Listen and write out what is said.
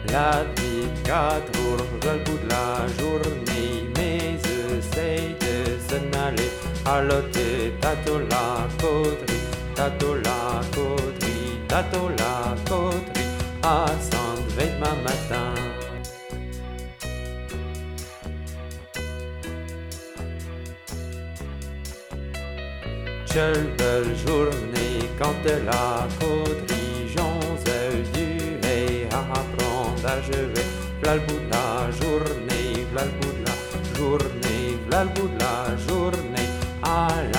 La vie de 4 jours, le bout de la journée, mais essaye de s'en aller à l'hôtel, tato la coterie, tato la coterie, tato la coterie, à Saint-Veille demain matin. Quelle belle journée quand la coterie, j'en du et à apprendre à jouer. V'là le bout de la journée, v'là le bout de la journée, v'là le bout de la journée, à